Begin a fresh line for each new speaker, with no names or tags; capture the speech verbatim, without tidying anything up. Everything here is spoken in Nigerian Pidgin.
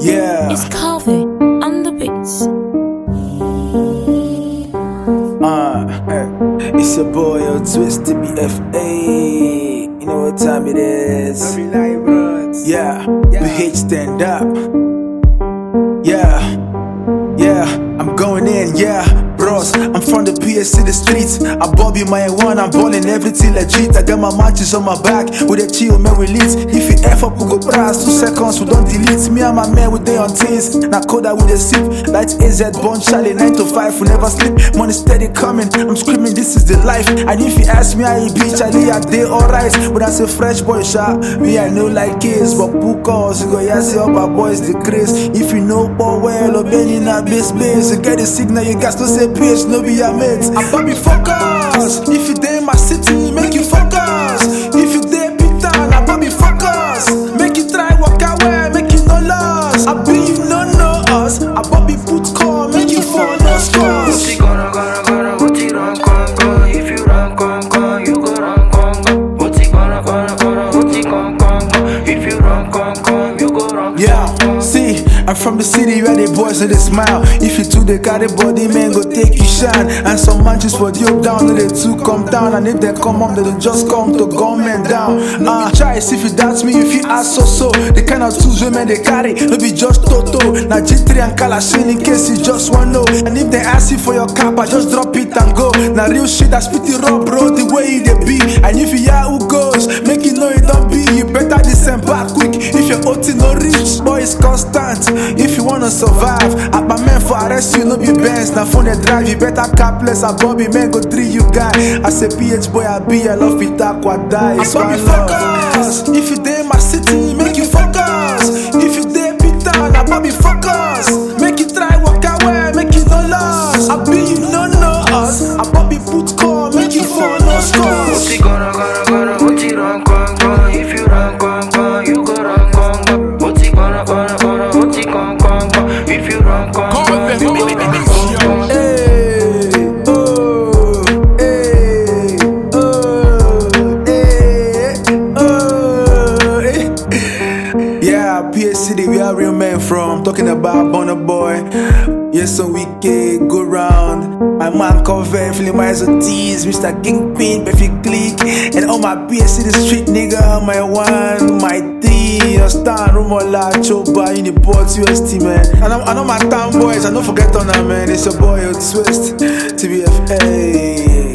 Yeah.
It's Calvin on the beats.
Uh, hey. It's your boy, yo, Twist to B F A. You know what time it is? Yeah, B H stand up. Yeah, yeah, I'm going in, yeah. Bros, I'm from the P S C, the streets. I Bobby my one, I'm balling everything legit. I got my matches on my back with a chill, man, we lit. If you F up, we go brass, two seconds, we don't delete. Me and my man, we day on things. Now Koda with a sip, light A Z, born Charlie, nine to five, we never sleep. Money steady coming, I'm screaming, this is the life. And if you ask me how you be, Charlie, I day alright. When I say fresh boy shot, me I know like kids, but book us, you go yassi up our boys, the craze. If you know Paul well, or Benny in a base base, you get the signal, you got to say bitch, no be your mates. I Bobby focus. If you dey in my city, make you focus. If you dey big town, I Bobby focus. Make you try walk away, make you no loss. I be you no know us. I Bobby put call, make you fall no scores.
What's gonna gonna gonna what's it run con con? If you run con con, you go run con con. What's it gonna gonna gonna what's it con con con? If you run con con, you go run.
Yeah, see, I'm from the city where the boys know they smile. If you two they carry body, man, go take you shine. And some manches for the up down, they two come down. And if they come up, they don't just come to gunmen down. Uh, try if you doubt me, if you ask so so. The kind of tools women they carry, no be just Toto. Now G three and Kalashin in case you just want know. And if they ask you for your cap, I just drop it and go. Now real shit, I spit it raw, bro, the way they be. And if you hear who goes, make you know it don't be. You better descend back quick. If your O T no reach, boy, it's constant. If you wanna survive, at my man for arrest you, no be Benz. Now phone they drive, you better capless. I Bobby man go three you guy. I say P H boy, I be, I love it, I die. I Bobby focus. If you dey in my city, make you focus. If you dey big town, I Bobby focus. Make you try walk away, make you no loss. I be you no know us. I Bobby put call, make you fall no scores.
What's it gonna gonna gonna what's it run con con? If you run con con, you go run con con. What's it gonna gonna gonna what's it con con con? If you run con con, you go run con con.
Hey, oh, hey, oh, hey, oh, hey. Yeah, P S C, we are real men from. Talking about Bonner Boy. Yes, so we can go round. My man cover, feeling my eyes on tease. Mister Kingpin, perfect click. And all my P S C, the street nigga, my one, my three. You stand, Rumola, Choba, in the port, U S T, man. And I know my town boys, I don't forget on that, man. It's your boy, Twist, T B F A.